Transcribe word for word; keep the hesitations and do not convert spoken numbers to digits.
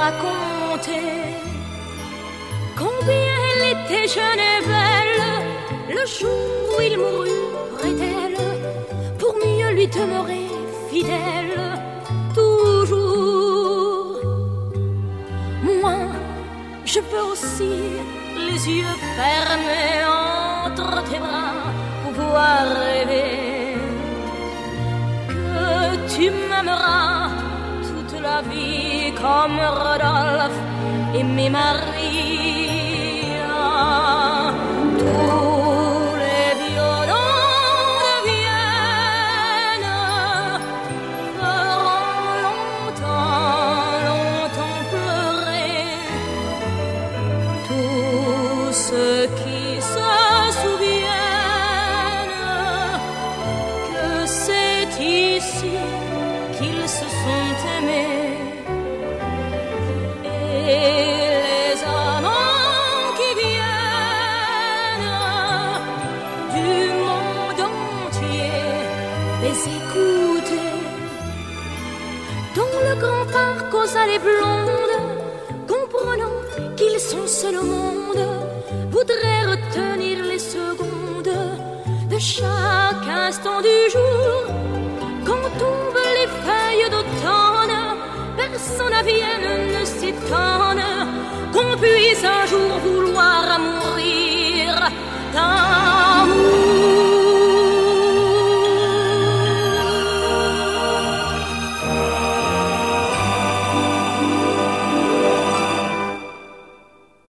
raconter combien elle était jeune et belle le jour où il mourut près d'elle, pour mieux lui demeurer fidèle toujours. Moi, je peux aussi, les yeux fermés entre tes bras, pouvoir rêver que tu m'aimeras toute la vie comme Rodolphe aimait Maria. Tous les violons de Vienne feront longtemps, longtemps pleurer tous ceux qui se souviennent que c'est ici qu'ils se sont aimés. Et les amants qui viennent du monde entier les écouter dans le grand parc aux allées blondes, comprenant qu'ils sont seuls au monde, voudraient retenir les secondes de chaque instant du jour. Quand tombent les feuilles d'automne, personne à Vienne ne s'étonne qu'on puisse un jour vouloir mourir d'amour.